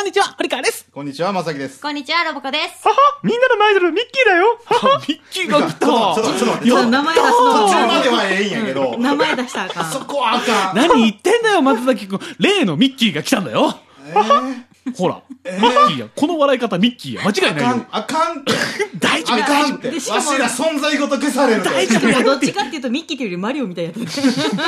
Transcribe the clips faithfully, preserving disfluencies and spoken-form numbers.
こんにちは、堀川です。 こんにちは、まさきです。 こんにちは、ロボコです。 はは、みんなのアイドル、ミッキーだよ。はは、 ミッキーが来た。 ちょっと、ちょっと、ちょっと待って。 名前出すの。 途中まではええんやけど。 名前出したらあかん。 そこはあかん。 何言ってんだよ、松崎くん。例のミッキーが来たんだよ。 えーほら、えー、ミッキーや。この笑い方ミッキーや。間違いないよ。 あかん、あかんって。 大丈夫、 あかんって。わしら存在ごと消される。 大丈夫。 どっちかっていうとミッキーというよりマリオみたいなやつ。 It's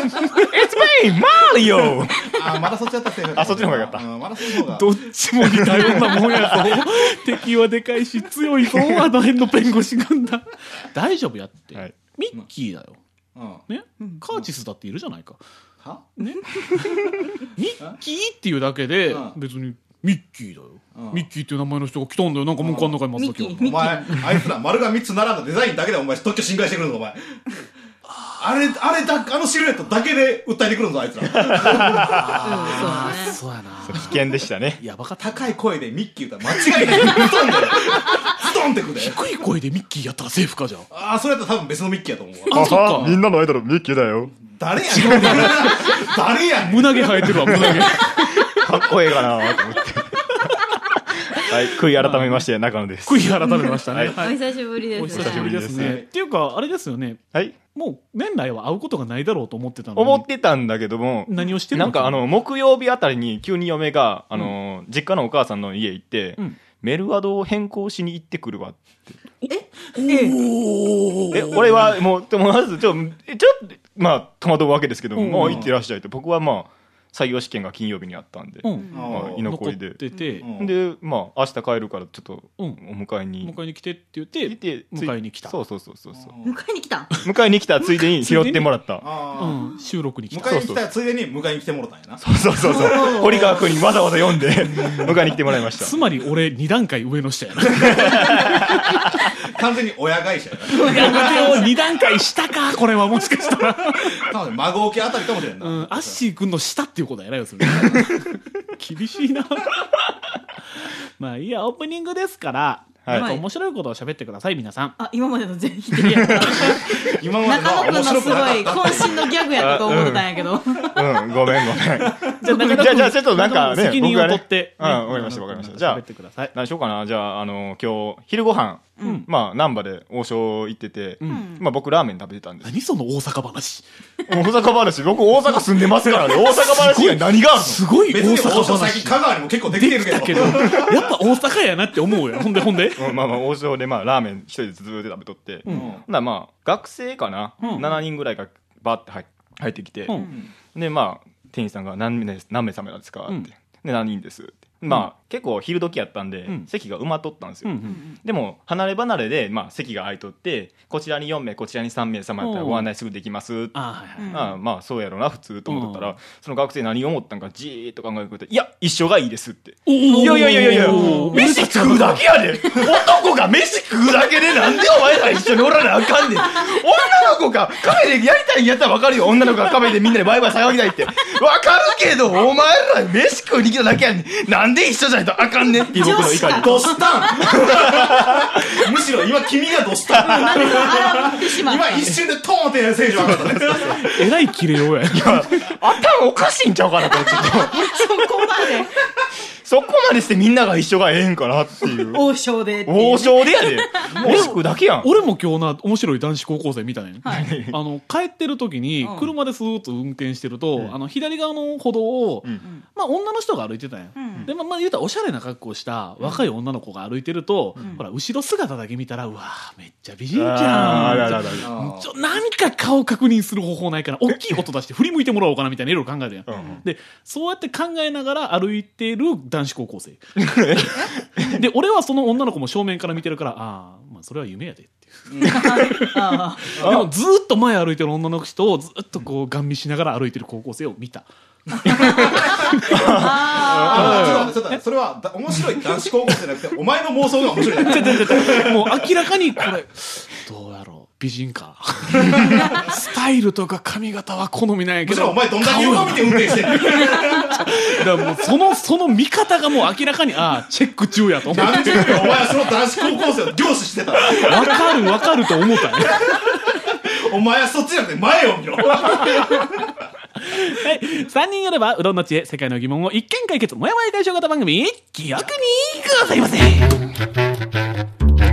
me, Mario! あ、まだそっちやったらセーフ。 あ、そっちの方がよかった。 うん、まだそっちの方が。 どっちも似たようなもんやぞ。敵はでかいし強いぞ。あの辺の弁護士軍団。大丈夫やって。はい、ミッキーだよ。うん、ね、カーチスだっているじゃないか。はねミッキーっていうだけで別にミッキーだよ。ミッキーっていう名前の人が来たんだよ。なんか文句あんのかい、松崎は。 お前、あいつら丸がみっつ並んだデザインだけでお前特許侵害してくるぞ、お前。あれ、あれだ、あのシルエットだけで訴えてくるぞ、あいつら。 ああ、そうやな。 危険でしたね。 やばかった。 高い声でミッキー歌間違いない。ストンで。ストンってくるで。 低い声でミッキーやったらセーフかじゃん。 ああ、それやったら多分別のミッキーやと思うわ。あ、そっか。 みんなのアイドル、ミッキーだよ。 誰やねん。誰やねん。 胸毛生えてるわ、胸毛。 かっこええかなと思って。はい、悔い改めまして、中野です。 悔い改めましたね。 お久しぶりです。 お久しぶりですね。っていうか、あれですよね。 はい。 もう、年内は会うことがないだろうと思ってたのに。 思ってたんだけども、 何をしてるの？ なんかあの、木曜日あたりに急に嫁が、あの、実家のお母さんの家行って、メルアドを変更しに行ってくるわって。 えええ、俺はもう、まず、ちょ、ちょっと、まあ、戸惑うわけですけども、もう行ってらっしゃいと。僕はまあ、採用試験が金曜日にあったんで、 うんまあ、居残りで。 残ってて、 うん、で、まあ、明日帰るからちょっと、お迎えに。 迎えに来てって言って、迎えに来た。 そうそうそうそう。 迎えに来た迎えに来たついでに拾ってもらった。 うん、収録に来た。 迎えに来たついでに迎えに来てもらったんやな。 そうそうそうそう。堀川君にわざわざ読んで、迎えに来てもらいました。 つまり俺に段階上の下やな。 完全に親会社やな。親をに段階下か、これはもしかしたら。 多分孫受けあたりかもしれんな。 うん、アッシー君の下っていうことやなよ、それ。厳しいな。まあいいや、オープニングですから、はい、なんか面白いことを喋ってください、皆さん。 あ、今までの全否定やった。 今までの中野くんのすごい渾身のギャグやったと思ってたんやけど。 うん、うん、ごめんごめん。じゃあ、 じゃあ、 じゃあ、ちょっとなんかね、 責任を取って。 うん、わかりました、わかりました。じゃあ、 喋ってください。 何しようかな。じゃあ、あの、今日、昼ご飯、うん、まあ、難波で王将行ってて、うん、まあ僕ラーメン食べてたんです。 何その大阪話。 大阪話、僕大阪住んでますからね。大阪話以外何があるの？ すごい大阪話。 王将最近香川にも結構できてるけど。 けどやっぱ大阪やなって思うよ。ほんでほんで。 まあまあ王将でまあラーメン一人でずっと食べとって、うん、なまあ学生かな、うん、しちにんぐらいがバーって入入ってきて、うん、でまあ店員さんが何名何名様なんですかって、うん、で何人ですって。まあ、うん、結構昼時やったんで、うん、席が埋まっとったんですよ、うんうん、でも離れ離れで、まあ、席が空いとってこちらによんめいこちらにさんめい様やったらご案内すぐできますあ、はいはい、あまあそうやろうな普通と思っとったらその学生何を思ったんかじーっと考えてくれていや一緒がいいですっていやいやいやいやいや飯食うだけやで男が飯食うだけでなんでお前ら一緒におらなあかんねん女の子がカフェでやりたいんやったら分かるよ女の子がカフェでみんなでバイバイ騒ぎたいって分かるけどお前ら飯食うに来ただけやねんなんで一緒じゃないとあかんねんっていう僕の怒りどしたんむしろ今君がどしたん今一瞬でトーンってやる選手分かったねえらいキレようや頭おかしいんちゃうかなと思ってそこまでそこまでしてみんなが一緒がええんかなっていう王将で王将でやで飯食うだけやん俺も今日な面白い男子高校生みたいな、はい、あの帰ってる時に車でスーッと運転してると、うん、あの左側の歩道を、うん、まあ女の人が歩いてたんや、うん、でまあ、まあ言うたらおしゃれな格好をした若い女の子が歩いてると、うん、ほら後ろ姿だけ見たらうわめっちゃ美人じゃんちょ何か顔確認する方法ないから大きい音出して振り向いてもらおうかなみたいないろいろ考えるやん、うん、でそうやって考えながら歩いてる男子高校生で俺はその女の子も正面から見てるからああまあそれは夢やでっていうでもずっと前歩いてる女の人をずっとこうガン見しながら歩いてる高校生を見たああちょっと待ってそれは面白い男子高校生じゃなくてお前の妄想が面白いもう明らかにこれどうやろう美人かスタイルとか髪型は好みなんやけどお前どんなに横見て運転してんのだからもうそのその見方がもう明らかにああチェック中やと思って何十秒お前はその男子高校生を凝視してた分かる分かると思ったねお前はそっちじゃなくて前を見ろはい、さんにんよればうどんの知恵世界の疑問を一見解決もやもや解消型番組記憶にございません。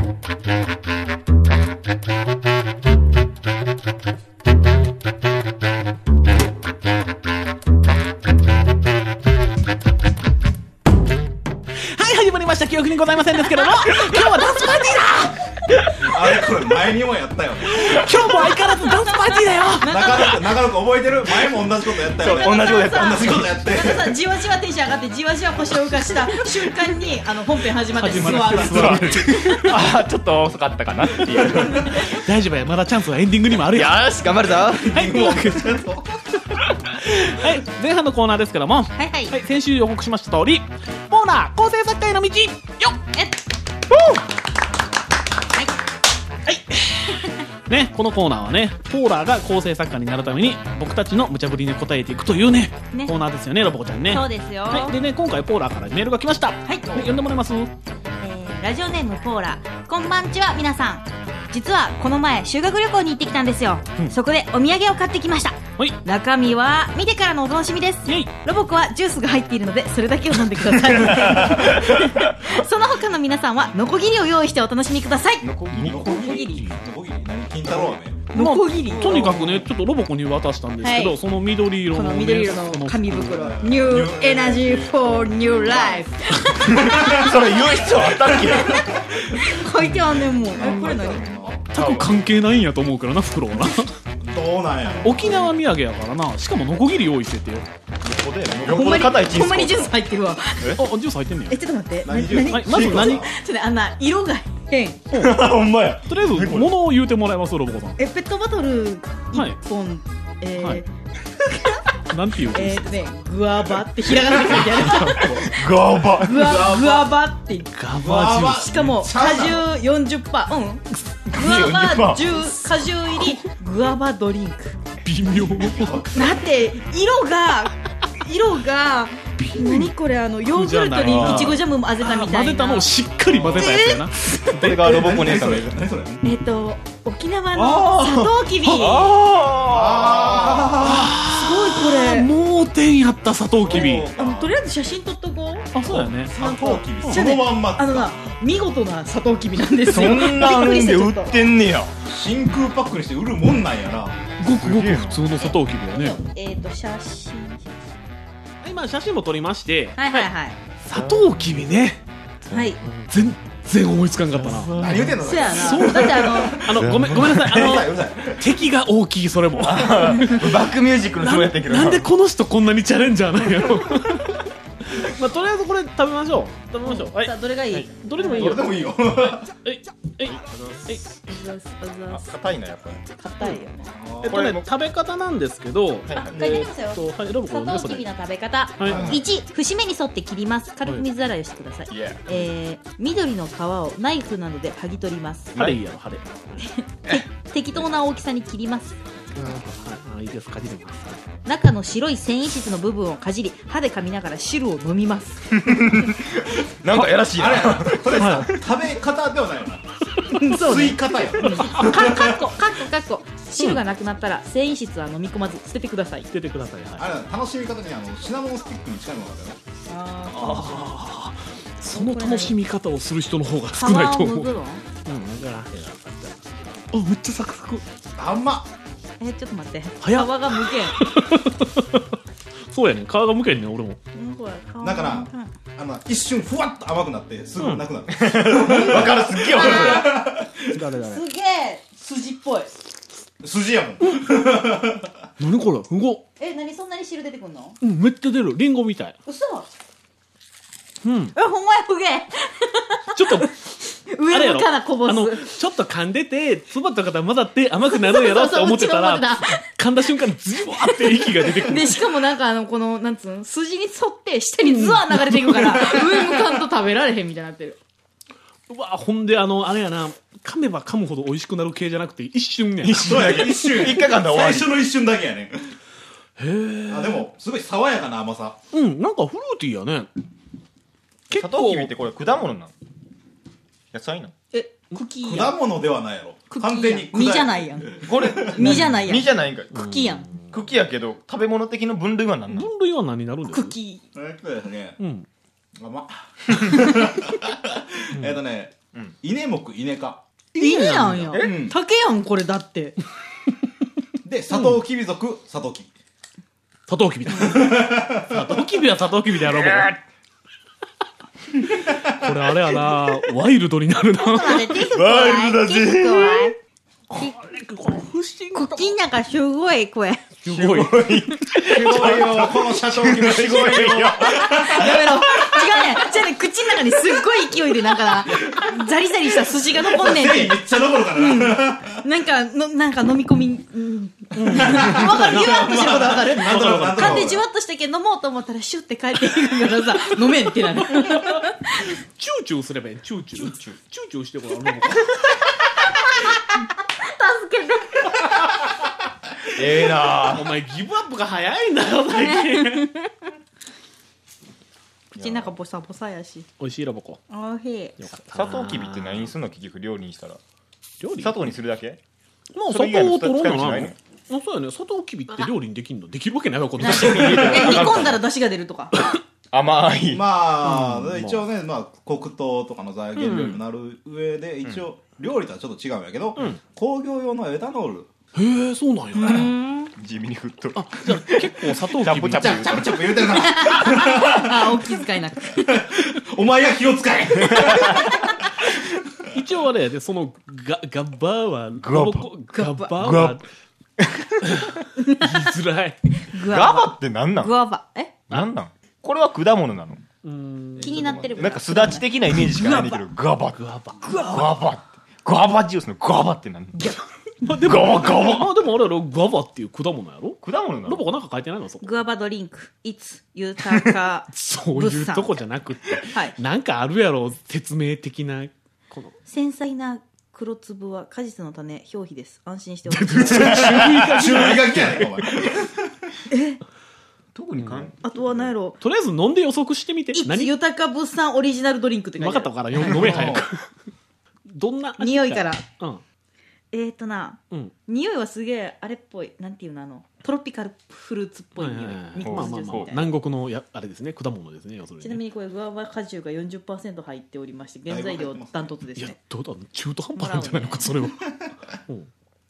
始まりました記憶にございませんですけども今日はダンスパーティーだ。 あれこれ前にもやったよね。 今日も相変わらずダンスパーティーだよ。 中野中野君覚えてる？前も同じことやったよね。 そう同じことやった同じことやってなんかさじわじわテンション上がってじわじわ腰を浮かした瞬間にあの本編始まって座る。 ああちょっと遅かったかなっていう大丈夫や、まだチャンスはエンディングにもあるよ。 よし頑張るぞ。 はいというわけではい、前半のコーナーですけども、 はいはい、 はい、先週予告しました通りポーラー構成作家への道よっえっね、このコーナーはねポーラーが構成作家になるために僕たちの無茶ぶりに答えていくというねねコーナーですよね、ロボコちゃんね。 そうですよ。 はい、でね今回ポーラーからメールが来ました。 はい、 読んでもらえます？ えーラジオネームポーラ、こんばんちは皆さん。実はこの前修学旅行に行ってきたんですよ、うん、そこでお土産を買ってきました。 はい、 中身は見てからのお楽しみです。 イエイ。 ロボコはジュースが入っているのでそれだけを飲んでくださいその他の皆さんはノコギリを用意してお楽しみください。 ノコギリノコギリノコギリ何金太郎ね。 ノコギリ、 まあ、とにかくねちょっとロボコに渡したんですけど、はい、その緑色の、ね、 この緑色の紙袋ニューエナジーフォーニューライフそれ言う必要あったっけ書いてあんねんもん。これ何？ 全く関係ないんやと思うからな袋はなどうなんや沖縄土産やからな。しかもノコギリ用意しててよ。 ここでほんまにほんまにジュース入ってるわ。 あ、ジュース入ってんねや。 え、ちょっと待って。 何ジュース？ はい、まず何？ ちょっとあんな色が変。 ほんまや。 とりあえず物を言うてもらいますロボコさん。 え、ペットボトル一本、えーはいなんていうえーとね、グアバってひらがなで書いてあるガーバグアグアバってガバジュース。 しかも果汁 よんじゅっパーセント うんグアバじゅう果汁入りグアバドリンク。 微妙だって色が色が何これ、あのヨーグルトにいちごジャムも混ぜたみたいな。 混ぜたのをしっかり混ぜたやつやな。 これがロボコ姉さんの何それ？ えっと沖縄のサトウキビ。すごいこれ盲点やったサトウキビ。 あのとりあえず写真撮っとこう。 あ、そうだよね。 サトウキビそのまんま。 あのな見事なサトウキビなんですそよ。 んなんで売ってんねや。 真空パックにして売るもんなんやな。 ごくごく普通のサトウキビだね。 えっと写真今写真も撮りまして、 はいはいはい、 サトウキビね。 はい。 全然思いつかんかったな。 何言うてんの？ そうやな。 そうだってあのあのごめんごめんなさい。あの敵が大きいそれも。 バックミュージックのつもりやったけど。 なんでこの人こんなにチャレンジャーなんやろ。まあとりあえずこれ食べましょう。食べましょう。はい。 さあどれがいい？ どれでもいいよ。 どれでもいいよ。 えいえいえい。 硬いなやっぱり。 硬いよね。 えっとね食べ方なんですけど。 あ、書いてありますよ。 はい、ロボコサトウキビの食べ方。いち、節目に沿って切ります。軽く水洗いをしてください。えー、緑の皮をナイフなどで剥ぎ取ります。 歯でいいやろ歯で。 適当な大きさに切ります。 いいですかじります。 中の白い繊維質の部分をかじり歯で噛みながら汁を飲みます。 なんかやらしいな。 あれこれさ食べ方ではないよな。吸い方や。 かっこかっこかっこ汁がなくなったら繊維質は飲み込まず捨ててください。 捨ててください。 あれ楽しみ方にあのシナモンスティックに近いものがあったよ。 ああ、その楽しみ方をする人の方が少ないと思う。うん、だからあ、めっちゃサクサク。 あんま。 え、ちょっと待って。皮早っがむけん。 そうやね。皮がむけんね俺も。 だからあの一瞬ふわっと甘くなってすぐなくなる。 わかる、すっげえわかる。 誰誰。 すげえ筋っぽい。 筋やもん。 何これ？すご。 え、何そんなに汁出てくんの？ うん、めっちゃ出る。リンゴみたい。 嘘。 うん。 え、ほんまやふげ。 ちょっと上向かなこぼす。 あのちょっと噛んでて粒とかと混ざって甘くなるんやろって思ってたら噛んだ瞬間にズワーって息が出てくる。 でしかもなんかあのこのなんつうの筋に沿って下にズワー流れていくから上向かんと食べられへんみたいになってる。 うわ、ほんであのあれやな、噛めば噛むほど美味しくなる系じゃなくて一瞬やな。 一瞬だけ。一瞬。 一回噛んだら終わり。 最初の一瞬だけやね。 へえ。 あ、でもすごい爽やかな甘さ。 うん、なんかフルーティーやね。 サトウキビってこれ果物なの？野菜なの？ え、茎やん。 果物ではないやろ。 茎完全に実じゃないやん。 これ実じゃないやん。 実じゃないんかい。 茎やん。 茎やけど食べ物的な分類は何なの？ 分類は何になるんですか？ 茎。 えっとですね、 うん甘っえっとね、稲目稲科稲なんや。 うん竹やんこれだって。 でサトウキビ属サトウキビ。 サトウキビだ。サトウキビはサトウキビでやろう。これあれやな、ワイルドになるな。 ワイルドだぜ。 これ不思議。 茎なんかすごいこれ。 すごい。 すごいよ、このサトウキビすごいよ。 やめろ。違うね。じゃあね、口の中にすっごい勢いでなんかザリザリした寿司が残んねんって。 めっちゃ残るからな。 なんかのなんか飲み込み。うんわかる。じゅわっとしてることわかる。噛んでじゅわっとしたけど飲もうと思ったらシュッて帰っていくからさ、飲めんってなる。 チューチューすればいい。チューチュー。チューチューしてこら。 助けて。 ええなお前ギブアップが早いんだよ最近。 口の中ボサボサやし。 美味しいラボコ。 おいしい。 よかった。 砂糖きびって何にすんの？結局料理にしたら料理？ 砂糖にするだけ？ まあそれ以外の砂糖を取ろうかな。 使い道ないの？ あ、そうやね。砂糖きびって料理にできんの？できるわけないわこの。 え、煮込んだら出汁が出るとか。 甘い。 まあ、 うん一応ね、まあ、黒糖とかの材料にもなる上で、一応、料理とはちょっと違うんやけど、 うん工業用のエタノール。 へえ、そうなんや。 地味に振っとる。 あ、じゃあ結構砂糖きび。 チャプチャプチャプチャプチャプ言うてるな。 あ、お気遣いなく。 お前が気を使え。 一応あれやで、そのガガバーはガバガバーガは言いづらい。 グガバって何なん？ グアバ。え？ 何なん？これは果物なの？ 気になってる。 なんかすだち的なイメージしかないんだけど、ガバ。 グアバ。 ガバ。ガバジュースのガバって何？ まあでもガバガバ。 まあでもあれやろ、ガバっていう果物やろ。 果物なの？ ロボコなんか書いてないのそこ。 グアバドリンク。いつ豊か。 そういうとこじゃなくって、 はいなんかあるやろ説明的なこの。 繊細な黒粒は果実の種、表皮です。安心しておください。 注意書きやねん、お前。 特にかん。 あとは何やろ。 とりあえず飲んで予測してみて。 いつ何？ 豊か物産オリジナルドリンクって書いてある。 分かったから飲め早く。どんな味匂いから。 うんえーとな、 うん。 匂いはすげえあれっぽい。なんていうの、あのトロピカルフルーツっぽい匂い。ミッまあまあまあクスジュースみたいな。 南国のやあれですね、果物ですね要するにね。 ちなみにこれグアバ果汁が よんじゅっパーセント 入っておりまして、原材料ダントツですいやね。 どうだ中途半端なんじゃないのかそれは。うん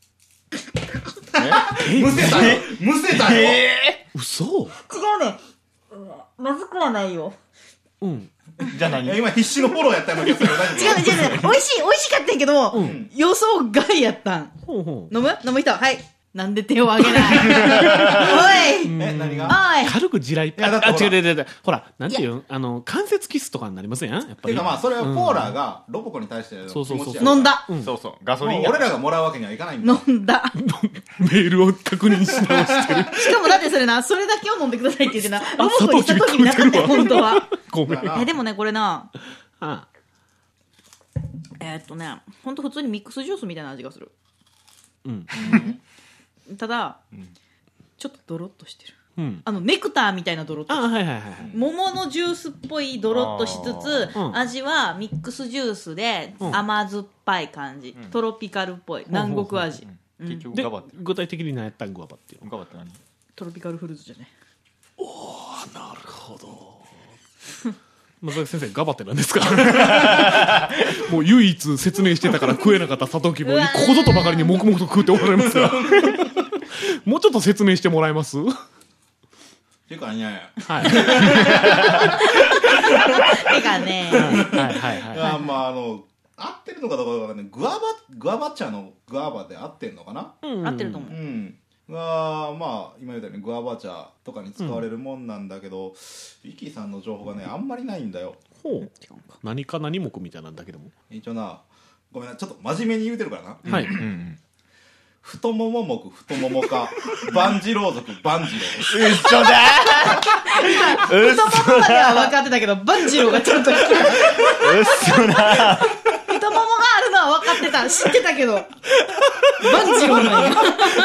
むせたよ。むせたよ。 嘘？ 違うね。うわまずくはないよ。 うん。 じゃあ何？ いや今必死のフォローやったような気がするよ。大丈夫違うね、違うね。美味しい、美味しかったんやけど、 うん予想外やったん。 ほうほう。 飲む飲む人はい。なんで手を挙げないおいえ、何が？ おい軽く地雷。 やだってあ、 ほら違う違う違う違う。ほら、なんていうんあの、関節キスとかになりませんやんやっぱり。 ていうかまあ、それはポーラーがロボコに対しての気持ちやから飲んだうんそうそう。ガソリンや。 もう俺らがもらうわけにはいかないんだ。 飲んだ。 メールを確認し直してる。 しかもだってそれな、それだけを飲んでくださいって言ってな、ロボコにサトウキビサトウキビなかったよ、本当は。 ごめん。 あえ、でもね、これな、 あえーっとね、ほんと普通にミックスジュースみたいな味がする。 うん。 ただ、ちょっとドロッとしてる。 うん。 あの、ネクターみたいなドロッとあ、はいはいはいはい。 桃のジュースっぽいドロッとしつつ、 うん味はミックスジュースでうん甘酸っぱい感じ、トロピカルっぽい南国味、 結局でガバって。 具体的に何やったんグアバっていうの。 ガバって何？ トロピカルフルーツじゃね。 なるほど。松崎先生ガバって何ですか？もう唯一説明してたから食えなかったサトウキビをここぞとばかりに黙々と食っておられますが、もうちょっと説明してもらえます？はていうかね、 い。はいてかね、 はいはいはい。 あまああの、合ってるのかどうかわかんない。グアバ、グアバ茶のグアバで合ってんのかな？ うん合ってると思うう。ん。が、まあ、今言ったようにグアバ茶とかに使われるもんなんだけど、イキさんの情報がね、あんまりないんだよ。 ほう。何か何目みたいなんだけども。 一応な、ごめんな、ちょっと真面目に言うてるからな。 はい。 うんうん。 太もも目、太ももか、万次郎族、万次郎です。 嘘だ太ももまでは分かってたけど、万次郎がちゃんと聞く。 嘘だ太ももがあるのは分かってた、知ってたけど、万次郎なんや。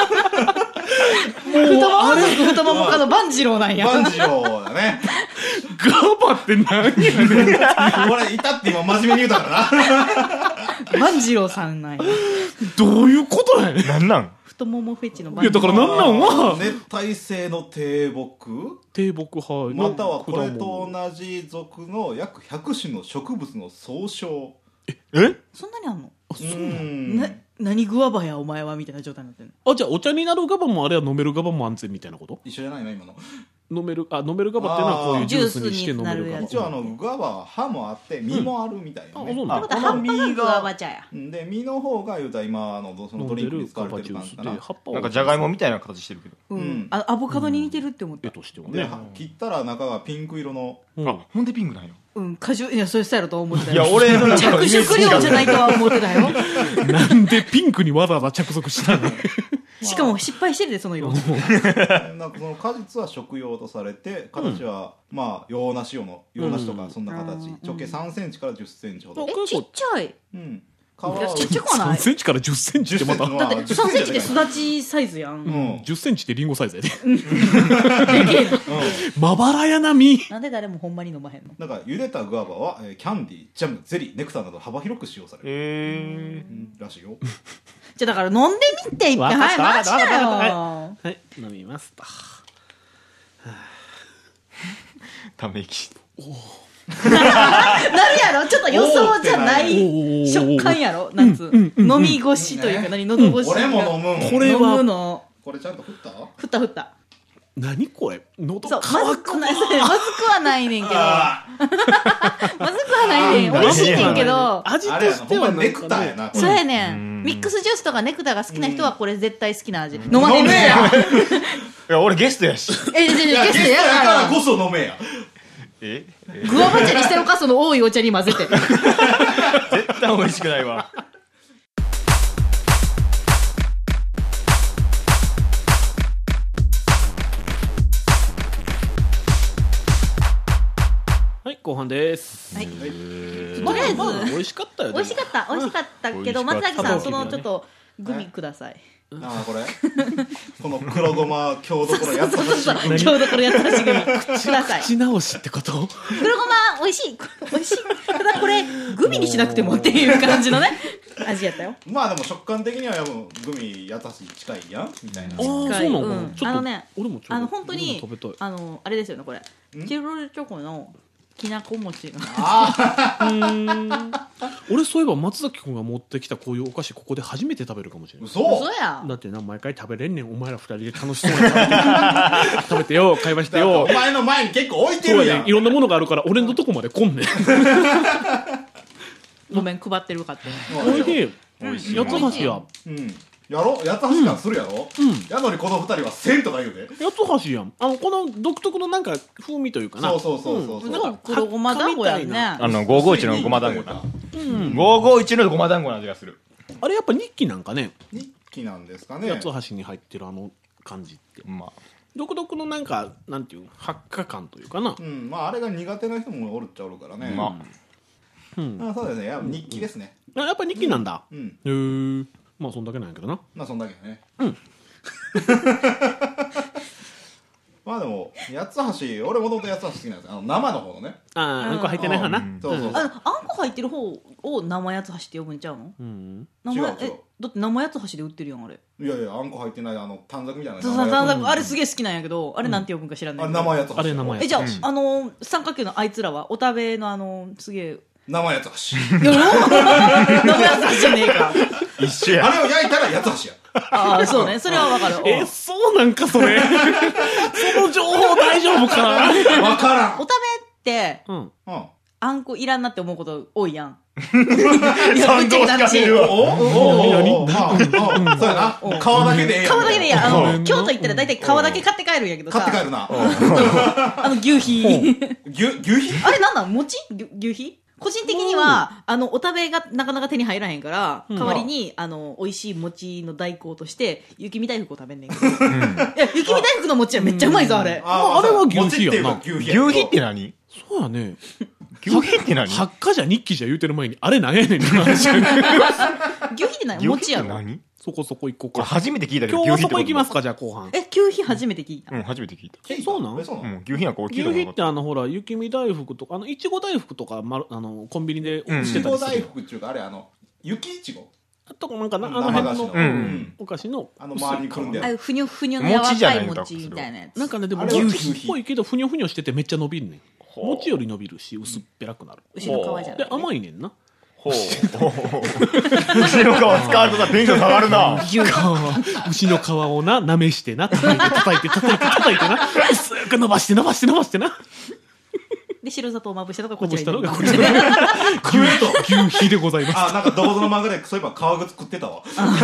太もも族太ももかの万次郎なんや。 万次郎だね。 ガバって何やねん。 俺、いたって今真面目に言うたからな。 万次郎さんなんや。 どういうことやねん。 なんなん太ももフェチの番いやだからなんなんは熱帯性の低木低木派またはこれと同じ属の約ひゃく種の植物の総称。 えそんなにあんの？ うんな何グワバやお前はみたいな状態になってるあじゃあお茶になるガバもあれは飲めるガバも安全みたいなこと？ 一緒じゃないの今の。 飲めるあ飲めるガバっていうのはこういうジュースにして飲めるガバ。 一応あのグアバは葉もあって実もあるみたいなね、 うん、あそうなんだ。 ってことは葉っぱがグワバ茶や。 で実の方が言うたら今のそのドリンクに使われてる感じかな。 葉っぱなんかじゃがいもみたいな形してるけど。 うん、 うん、 あアボカドに似てるって思った。 絵としてはでね。 切ったら中がピンク色の、 うん、 あほんでピンクなんよ。 うん果汁いやそういうスタイルと思ってたよ。 いや俺の中のイメージ着色料じゃないとは思ってたよ。 なんでピンクにわざわざ着色したの？ しかも失敗してるでその色。 なんかその果実は食用とされて形は、うん、まあ洋梨用の洋梨とかそんな形、うん、直径さんセンチからじゅっセンチほど。 えちっちゃい。 うん皮はちっちゃくはない。 さんセンチからじゅっセンチってまただってさんセンチで育ちサイズやん。 うん、じゅっセンチってリンゴサイズやで。 でけえまばらやなみ。 なんで誰もほんまに飲まへんの？ なんか茹でたグアバは、えー、キャンディー、ジャム、ゼリー、ネクターなど幅広く使用される。 へー、うん、らしいよ。 じゃあだから飲んでみていっぺん。はいマジだよ。 はい、飲みますと。 ため息。 なるやろちょっと予想じゃない食感やろなんつう飲み越しというか何喉越し。 俺も飲むん。 これは飲むの。 これちゃんと振った？ 振った振った。 何これ喉そう乾くわ。 まずくないまずくはないねんけどまずくはないねん美味しいねんけど味としてはネクターやな。 そうやねんミックスジュースとかネクターが好きな人はこれ絶対好きな味。飲まへんねんや。 いや俺ゲストやし。 えじゃあゲストやだからこかそ飲めや。 えらグアバ茶にしてるかその多いお茶に混ぜて。 絶対美味しくないわ。 はい後半です。 はい。 ととりあえず美味しかったよ。 美味しかった美味しかったけど松崎さんそのちょっとグミください。 ああこれこの黒ごま強度このやつそうそうそう今日どころやったらしグミください。 口直しってこと？ 黒ごま美味しい美味しい。ただこれグミにしなくてもっていう感じのね味やったよ。 まあでも食感的にはグミやたし近いやんみたいな。 ああそうなのかな。 うんちょっとあのね俺もちょっとあの本当に食べたい。 あのあれですよねこれチロルチョコのきなこ餅が俺そういえば松崎君が持ってきたこういうお菓子ここで初めて食べるかもしれない。 嘘嘘やだってな毎回食べれんねんお前ら二人で楽しそうに食べてよ会話してよ。 お前の前に結構置いてるやん。 そうやねいろんなものがあるから俺のとこまで来んねん。 ごめん配ってるかって。 おいしい。 美味しい。 八つ橋や。 うんやろ八つ橋感するやろ、うん、やのにこの二人はせんとか言うで八つ橋やん。あのこの独特のなんか風味というかな。 そうそうそうそう、うん、 なんか黒ごま団子やんね。 あのごーごーいちのごま団子な、うん、ごーごーいちのごま団子の味がする。 あれやっぱ日記なんかね。 日記なんですかね。 八つ橋に入ってるあの感じってまあ独特のなんかなんていう発火感というかな。 うんまああれが苦手な人もおるっちゃおるからね。 まあ、うん、あそうですねや日記ですね、 うん、やっぱ日記なんだ。 うん、 へーまあそんだけなんやけどな。 まあそんだけね。 うんまあでも八つ橋俺もともと八つ橋好きなんです。あの生の方のね。 あああんこ入ってない派な。 そうそうそう。 ああんこ入ってる方を生八つ橋って呼ぶんちゃうの？ うん生違う違うえだって生八つ橋で売ってるやんあれ。 いやいやあんこ入ってないあの短冊みたいな。 そうそう短冊あれすげえ好きなんやけどあれなんて呼ぶんか知らないあけど。 生八つ橋。 あれ生八つ橋。 えじゃああの三角形のあいつらはお食べのあのすげえ生八つ橋。 生八つ橋じゃねえか。 一緒や。 あれを焼いたら八つ橋や。 ああそうねそれはわかる。 えそうなんかそれその情報大丈夫かな。 わからん。 お食べってうんうん。 あんこいらんなって思うこと多いやん。 賛同しかせるわ。 おおおおまあそうやな。皮だけでええやん。 皮だけでいいやん。あうんの京都行ったら大体皮だけ買って帰るんやけどさ。 買って帰るな。 あの牛皮。 牛牛皮？ あれなんなん餅牛牛皮？個人的にはあのお食べがなかなか手に入らへんから代わりにあの美味しい餅の代行として雪見大福を食べんねんけど。いや雪見大福の餅はめっちゃうまいぞあれ。 あれは牛皮やな。 牛皮や牛皮って何？ そうやね。 牛皮って何？ 発火じゃ日記じゃ言うてる前にあれなんやねんって話。 牛皮って何？餅やろ。 何？ そこそこ行こうこれか。 初めて聞いたけど今日はそこ行牛皮ってきますかじゃあ後半。 え牛皮初めて聞いた。 うん初めて聞いた。 えそうなんえそうなの？ うん牛皮なんか俺聞い牛皮ってたことなかっあのほら雪見大福とかあのいちご大福とかまるあのコンビニでいしてちご大たりするよ。 福っていうかあれあの雪いちご。 あとなんかなあの生菓子の、 辺の、 うん、 お菓子のあの周りにくるんでああいうふにょふにょの柔らかい餅みたいなやつ。 なんかねでもあれは牛皮っぽいけどふにょふにょしててめっちゃ伸びるねん。餅より伸びるし薄っぺらくなる。 牛の皮じゃない、 で甘いねんな。 ほう牛の皮使われたらテンション下がるな。 牛の皮をな舐めしてな叩いて叩いて叩いて叩いてな薄く伸ばして伸ばして伸ばしてな。 で白砂糖をまぶしたのがこちらしたのがこちら牛と牛皮でございます。 あなんかどこぞの漫画でそういえば革靴食ってたわ。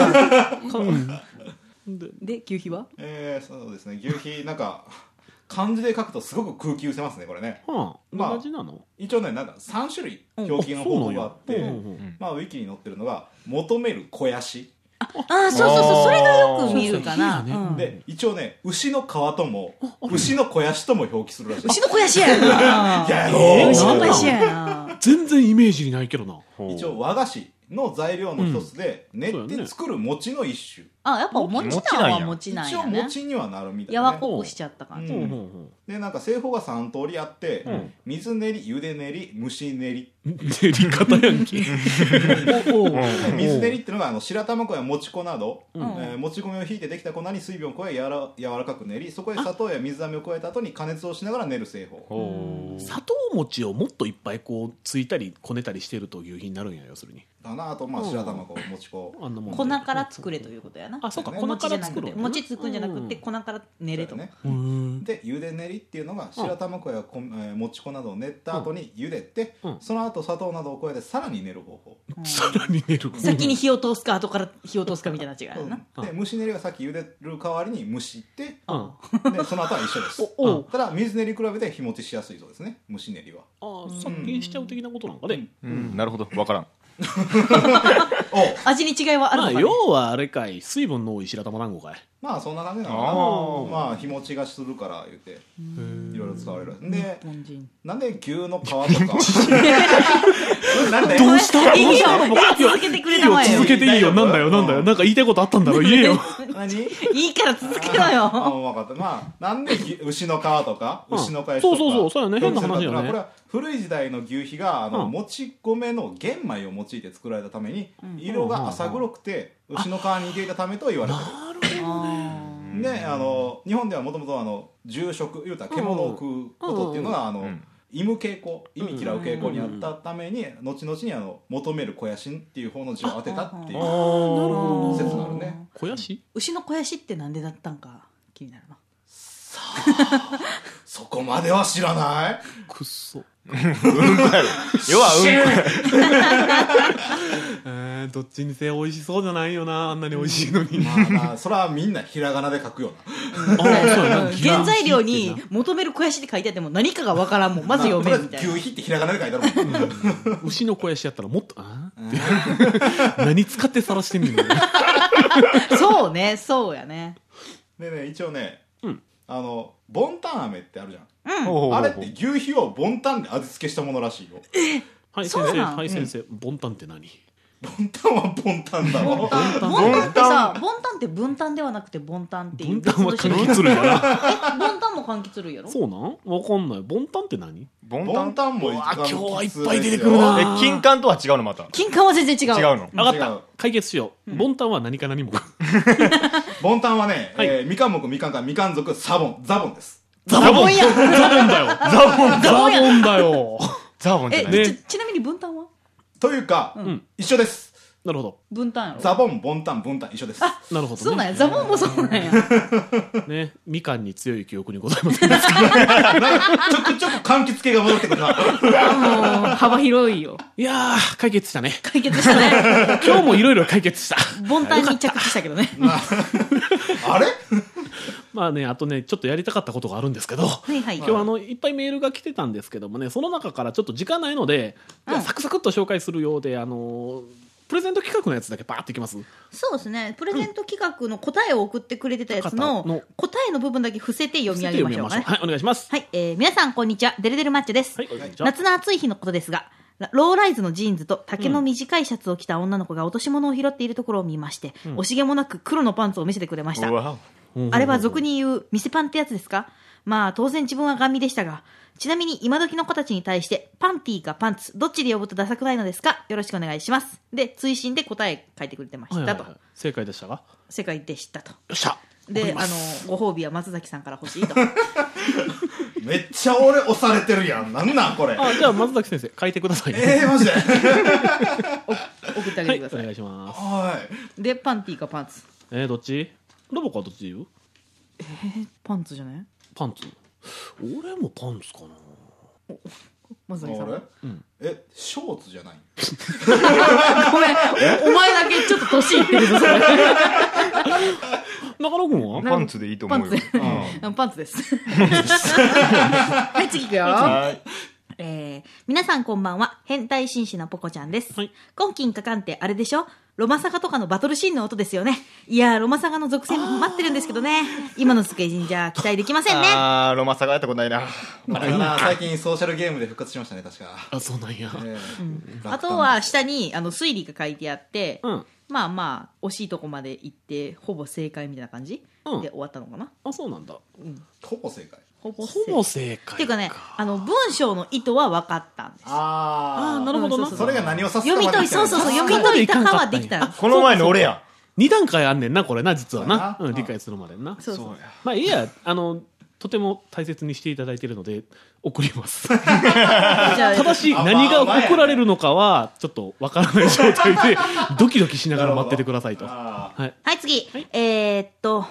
で牛皮はえー、そうですね牛皮なんか漢字で書くとすごく空気失せますねこれね。 はあ、 まあ同じなの？ 一応ねなんかさん種類表記の方法があって、 うん、 まあウィキに載ってるのが求める肥やし。 ああそうそうそうそれがよく見るかな。 そうそううん、 で一応ね牛の皮とも牛の肥やしとも表記するらしい。 牛の肥やしやな。 やろえー牛の肥やしやな。 全然イメージにないけどな。 一応和菓子の材料の一つで練って作る餅の一種。 あやっぱお餅なんは餅なん一応やね。 餅にはなるみたいやな、ね、 わこくしちゃった感じ。 うんうんうんでなんか製法がさん通りあって、 うん、 水練り茹で練り蒸し練り練り方やんけ。 水練りっていうのがあの白玉粉やもち粉など、 うんえー、もち米をひいてできた粉に水分を加えやら柔らかく練りそこへ砂糖や水飴を加えた後に加熱をしながら練る製法。 砂糖餅をもっといっぱいこうついたりこねたりしてると牛皮になるんや要するに。 だなあとまあ白玉粉もち粉あんなもんで粉から作れということやな。 あそうかね粉から作るのね。 餅つくんじゃなくて粉から練れと。 ねうんで茹で練りっていうのが白玉粉やこ、えー、もち粉などを練った後に茹でて、 うんその後砂糖などを加えてさらに練る方法。 さらに練る。 先に火を通すか後から火を通すかみたいな違いやな。 うんで蒸し練りはさっき茹でる代わりに蒸してうんでその後は一緒ですおおただ水練り比べて日持ちしやすいそうですね蒸し練りは。 ああ殺菌しちゃう的なことなんかね。 うんなるほど分からん。 お味に違いはあるまあのかね。 要はあれかい水分の多い白玉団子かい。 まあそんな感じなあのーかな。まあ日持ちがするから言っていろいろ使われるで日本人なんで牛の皮とかなんでどうしたいいよどうした続けてくれたまえよ。 続けていいよ。なんだよなんだよ。なんか言いたいことあったんだろ言えよ。 何いいから続けろあよ。 分かったまあなんで牛牛の皮とかうん牛の肥やしとかそうそうそうそうやね変な話よねこれは古い時代の牛皮があの、 うんもち米の玄米を用いて作られたために、色が浅黒くて牛の皮に似ていたためと言われてる。であの日本ではもともと重食言うたら獣を食うことっていうのが、あのうん忌む傾向意味嫌う傾向にあったために、後々にあの求める肥やしっていう方の字を当てたっていう説があるね。 肥やし？ 牛の肥やしってなんでだったんか気になるな。 そこまでは知らない。 くっそ。 うんこやろ要はうんこえー、どっちにせよ美味しそうじゃないよなあんなに美味しいのに。 まあまあそれはみんなひらがなで書くような。 ああそうやな。 原材料に求める肥やしって書いてあっても何かがわからんもんまず読めるみたいな。 牛皮ってひらがなで書いてあるもん。 牛の肥やしやったらもっとあー何使って晒してみるの。 そうねそうやね。 でね一応ね、 うんあのボンタン飴ってあるじゃん。 うんほうほうほうあれって牛皮をボンタンで味付けしたものらしいよ。 はい先生そうなんはい先生ボンタンって何？ ボンタンはボンタンだろ。 ボンタンってさボンタンって分担ではなくてボンタンっていうボンタンは柑別の種類。 橘類やな。 えボンタンも柑橘類やろ。 そうなんわかんない。ボンタンって何？ ボボンタンンタンも一うわ番今日はいっきつですよぱい出てくるなえ金柑とは違うのまた金柑は全然違う。 違うの分かっ違うた解決しよう。ボンタンは何か何も。 ボンタンはね、 はいえーみかん目みかんかみかん属サボンザボンです。 ザボンや。 ザボンだよ。 ザボンザボンだよ。 ザボンってえ、 何ねちちなみに分担はというか、 ん一緒です。 なるほど。 分担やろ。 ザボンボンタンボンタン一緒です。 なるほどね。 そうなんや。ザボンもそうなんや。 ね、みかんに強い記憶にございません。 なんかちょくちょく柑橘系が戻ってくるな。 もう幅広いよ。 いやー、解決したね。 解決したね。 今日もいろいろ解決した。 ボンタンに着地したけどね。 あれまあね、あとね、ちょっとやりたかったことがあるんですけど、 はいはい。 今日あの、いっぱいメールが来てたんですけどもね、その中からちょっと時間ないので、じゃあサクサクっと紹介するようで、あの、プレゼント企画のやつだけバーっていきます。 そうですね。プレゼント企画の答えを送ってくれてたやつ方のの答えの部分だけ伏せて読み上げましょうかね。 はい、お願いします。 はい、えー、皆さんこんにちは。デルデルマッチョです。 はい、こんにちは。 夏の暑い日のことですが、ローライズのジーンズと丈の短いシャツを着た女の子が落とし物を拾っているところを見まして、惜しげもなく黒のパンツを見せてくれました。 うわあれは俗に言う店パンってやつですか？ まあ当然自分はガン見でしたが、ちなみに今時の子たちに対してパンティーかパンツどっちで呼ぶとダサくないのですか、よろしくお願いします。で追伸で答え書いてくれてましたと、はいはいはい、 正解でしたか。 正解でしたと。よっしゃ。 であのご褒美は松崎さんから欲しいとめっちゃ俺押されてるやん、なんなんこれ。 あ、じゃあ松崎先生書いてくださいね。 えー、マジで送ってあげてください、 はい、お願いします。 はいでパンティーかパンツ、 えー、どっち。ロボコはどっち言う。 えー、パンツじゃない。 パンツ。俺もパンツかな。 松崎さん、 俺、うん、えショーツじゃないごめん お, お前だけちょっと年いってるぞそれ中野君はパンツでいいと思うよ。 パンツ、パンツですはい次いくよ。はいえー、皆さんこんばんは。変態紳士のポコちゃんです、はい、今金かかんってあれでしょ、ロマサガとかのバトルシーンの音ですよね。いやーロマサガの続編待ってるんですけどね、今のスケジンじゃ期待できませんね。 あーロマサガやったことないな。 あれな最近ソーシャルゲームで復活しましたね確か。 あそうなんや、 えーうん、あとは下にあの推理が書いてあって、うん、まあまあ惜しいとこまで行ってほぼ正解みたいな感じ、うん、で終わったのかな。 あそうなんだ、 うん、ほぼ正解ほぼ正 解, ほぼ正解っていうかね、あの文章の意図は分かったんです。 ああなるほどな、 うん、そうそうそれが何を指すか読み解いそうそうそう読み解いたかはできた。 この前の俺やに段階あんねんなこれな実はな、うん、理解するまでな。 そうそうまあいいや、あのとても大切にしていただいているので送りますただし何が送られるのかはちょっとわからない状態でドキドキしながら待っててくださいと。はい、 はい、次、はい、えー、っと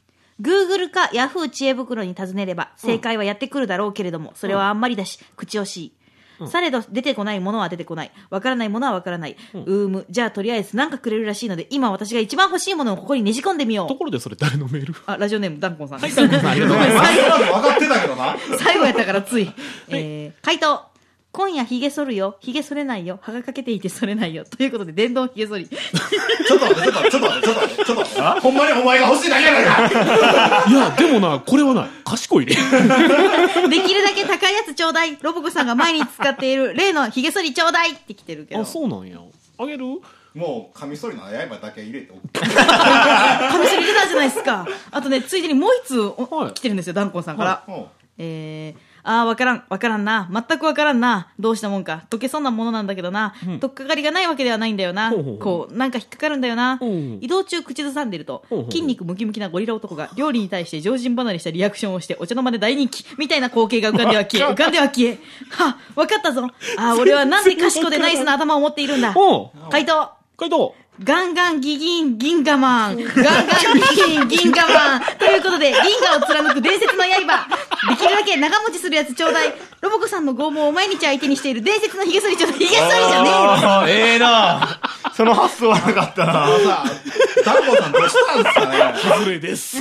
Google か Yahoo 知恵袋に尋ねれば正解はやってくるだろうけれども、それはあんまりだし口惜しい、うん、されど出てこないものは出てこない、わからないものはわからない、うん、うーむじゃあとりあえずなんかくれるらしいので今私が一番欲しいものをここにねじ込んでみよう。 ところでそれ誰のメール。 あラジオネームダンコンさんです。 はい、ダンコンさんありがとうございます。 分かってたけどな最後やったからつい、えー、回答今夜ヒゲ剃るよ、ヒゲ剃れないよ、歯がかけていて剃れないよということで電動ヒゲ剃りちょっと待ってちょっと待ってちょっと待ってちょっと待ってちょっと待ってほんまにお前が欲しいだけやないかいやでもなこれはな賢いねできるだけ高いやつちょうだい、ロボコさんが毎日使っている例のヒゲ剃りちょうだいって来てるけど。 あそうなんや、あげる。 もうカミソリの刃だけ入れてカミソリ入れたじゃないですか。あとねついでにもう一通、はい、来てるんですよダンコンさんから、はいはい、えーあーわからんわからんな、全くわからんな、どうしたもんか、解けそうなものなんだけどな、うん、とっかかりがないわけではないんだよな、ほうほうほう、こうなんか引っかかるんだよな、ほうほう、移動中口ずさんでるとほうほう、筋肉ムキムキなゴリラ男が料理に対して常人離れしたリアクションをしてお茶の間で大人気みたいな光景が浮かんでは消え浮かんでは消え、はわかったぞ、あー俺はなんで賢でナイスな頭を持っているんだ。回答回答ガンガンギギン銀河マンガンガンギギン銀河マンということで銀河を貫く伝説の刃、できるだけ長持ちするやつちょうだい、ロボコさんの拷問を毎日相手にしている伝説のヒゲ剃りちょうだい。ヒゲ剃りじゃねえよ。 ええなその発想はなかったな。 あのさダンボさんどうしたんですかね。 外れです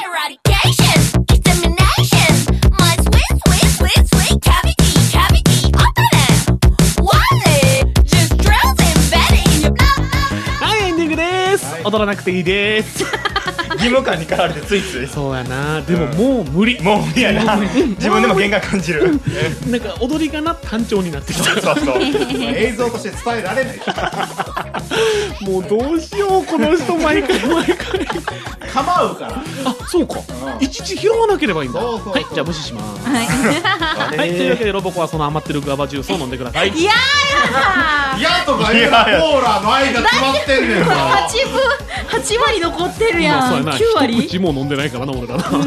踊らなくていいです義務感に駆られてついつい。 そうやな、でももう無理、 もう無理やな自分でも限界感じるなんか踊りがな単調になってきた。 そうそうそう映像として伝えられないもうどうしようこの人毎回毎回構うから。 あそうか、うん、いちいち拾わなければいいんだ。そうそうそう、はいじゃあ無視しますはい、はい、というわけでロボコはその余ってるグアバジュースを飲んでください。 いやーいやとか言うな、コーラの間詰まってんねんかはちぶはち割残ってるやん、まあ、そうやなきゅう割一口も飲んでないからな俺らなうん、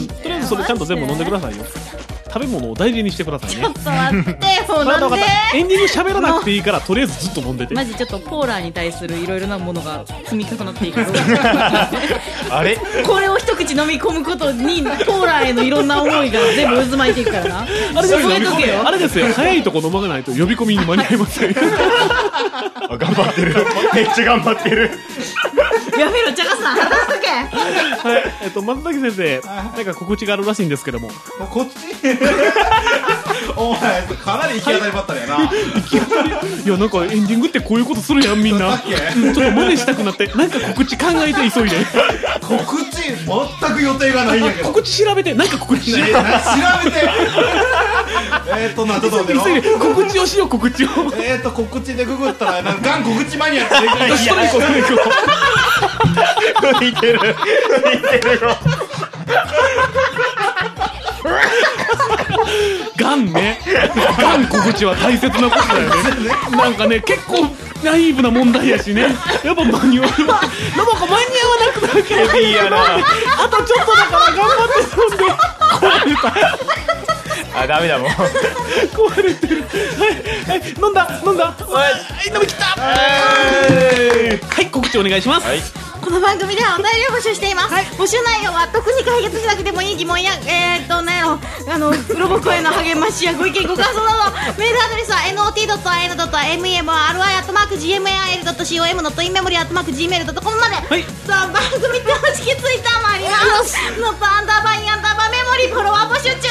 とりあえずそれちゃんと全部飲んでくださいよ。食べ物を大事にしてくださいね。 ちょっと待ってもうなんでエンディング喋らなくていいからとりあえずずっと飲んでて。 マジちょっとコーラに対するいろいろなものが積み重なっていくあれこれを一口飲み込むことにコーラへのいろんな思いが全部渦巻いていくからな。 あれですよ、あれですよ、早いとこ飲まないと呼び込みに間に合いません頑張ってるめっちゃ頑張ってるやめろ、茶化すな、話しとけはい、えっと、松崎先生なんか告知があるらしいんですけども。 こっちお前かなり行き当たりばったりやな、はい、行き当たりいやなんかエンディングってこういうことするやんみんなちょっと真似したくなってなんか告知考えて急いで告知全く予定がないんやけど告知調べてなんか告知調べてえっとなちょっと待ってよ告知をしよう告知をえっと告知でググったらなんかガン告知マニアって出てきたら行こう行こう浮いてる浮いてるよがん告知は大切なことだよね。なんかね結構ナイーブな問題やしね。やっぱマニュアルはロボコ間に合わなくなるけどヘビーやな。 あとちょっとだから頑張って飲んで壊れた。 あ、ダメだもん。 壊れてる。はい、はい、飲んだ飲んだ。はい、飲み切った。はい、告知お願いします。 はい。 この番組ではお便りを募集しています、はい、募集内容は特に解決しなくてもいい疑問やえーっとなんやろあのロボコへの励ましやご意見ご感想などメールアドレスは エヌオーティードットエヌドットエムイーエムアールワイ アットマーク ジーエムエーアイエル ドット シーオーエム ドット インメモリ アットマーク ジーメール ドットコム まで、はい、さあ番組公式ツイッターもありますノットアンダーバーインアンダーバーメモリフォロワー募集中です。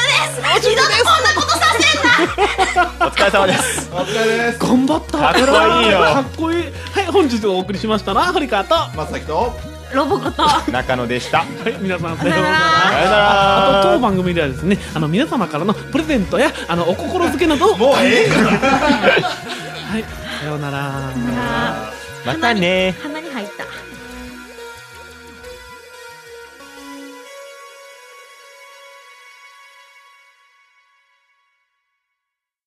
二度とこんなことさせんな。 お疲れ様です。 お疲れです。 頑張った。 かっこいいよ。 かっこいい。はい、本日お送りしましたのは堀川と松崎とロボコと中野でした。 はい、皆さんさようなら。 さようなら。 あと当番組ではですね、あの皆様からのプレゼントやあのお心づけなどをもうええよ。 はい、さようなら。 またね。 花